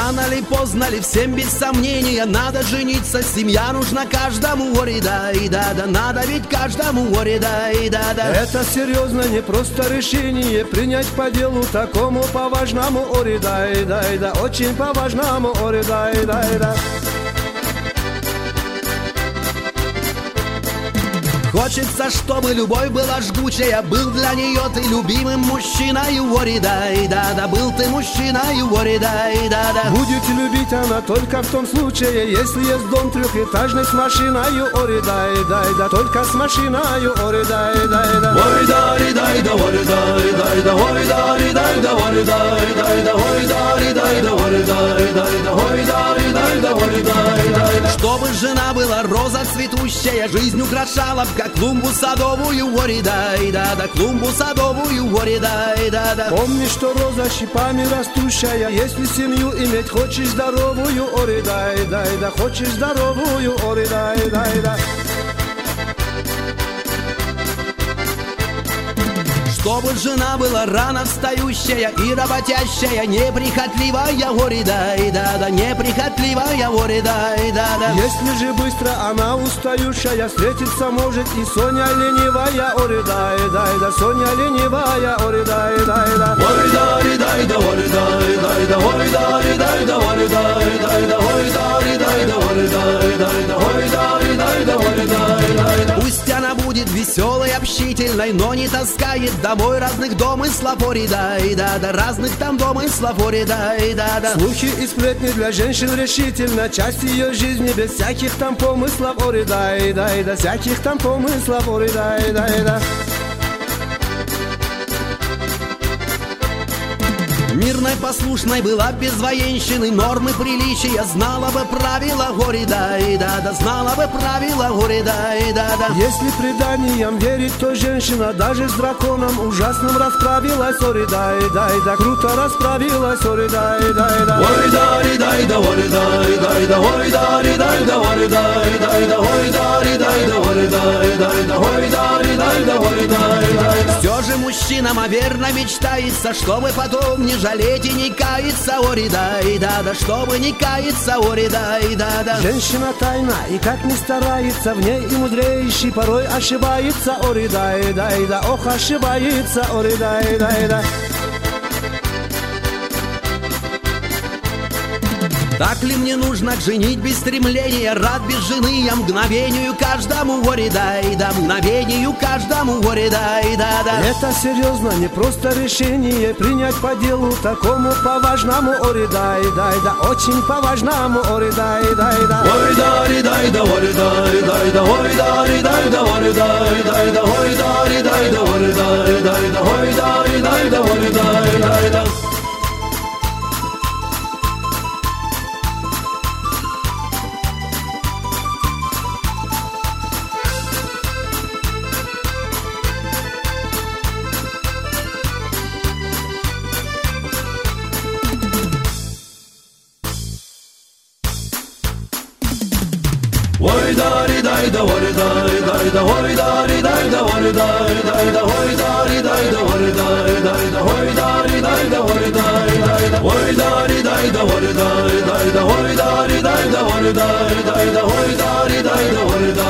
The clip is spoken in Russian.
Рано ли, поздно ли, всем без сомнения надо жениться, семья нужна каждому, ори да и да, надо ведь каждому, ори да и да. Это серьезно, не просто решение принять по делу такому по-важному, ори да и да, очень по-важному, ори да и да. Хочется, чтобы любовь была жгучая, был для нее ты любимым мужчиной, ори да и да, был ты мужчиной, ори да и да. Будет любить она только в том случае, если есть дом трехэтажный с машиною, ори да и да, только с машиною, ори да и да. Ори да и да, ори да и да, ори да и да, ори да и да, ори да и да, ори да и да, ори да и да, ори да и да. Чтобы жена была роза цветущая, жизнь украшала б как клумбу садовую, ори да и да, клумбу садовую, ори да и да. Помни, что роза щипами растущая, если семью иметь хочешь здоровую, ори да и да, хочешь здоровую, ори да и да. Чтобы жена была рано встающая и работящая, неприхотливая, ори да и да, неприхотливая, ори да и да. Если же быстро она устающая, встретиться может и Соня ленивая, ори да и да, Соня ленивая, ори да и да. Ори да и да, ори да и да, ори да и да, ори да и да, ори да и да, ори да и да, ори да и да, ори да и да. Пусть она будет веселой, общительной, но не таскает домой разных домыслов, ори да и да, разных там домыслов, ори да и да. Слухи и сплетни для женщин решительно часть ее жизни, без всяких там помыслов, ори да и да, всяких там помыслов, ори да и да. Мирной, послушной была без военщины, нормы приличия, знала бы правила, ори да и да, знала бы правила, ори да и да. Если преданиям верить, то женщина даже с драконом ужасным расправилась, ори да и да, круто расправилась, ори да и да. Ори да и да, ори да и да, ори да и да, ори да и да, ори да и да, ори да и да, ори да и да, ори да и да. Все же мужчинам верно мечтается, чтобы потом не жалеть и не каяться, ори да и да, чтобы не каяться, ори да и да. Женщина тайна и как ни старается, в ней и мудрейший порой ошибается, ори да и да, ох, ошибается, ори да и да. Так ли мне нужно женить без стремления, рад без жены я мгновению каждому, ори да и да, мгновению каждому, ори да и да. Это серьезно, не просто решение принять по делу такому по-важному, ори да и да, очень по-важному, ори да и да. Ори да и да, ори да и да, ори да и да, ори да и да, ори да и да, ори да и да, ори да и да, ори да и да. Ori da ri da da, ori da ri da, ori da ri da, ori da ri da, ori da ri da, ori da ri da, ori da ri da, ori da ri da, ori da ri da, ori da ri da, ori da ri da, ori da ri da, ori da ri da, ori da ri da, ori da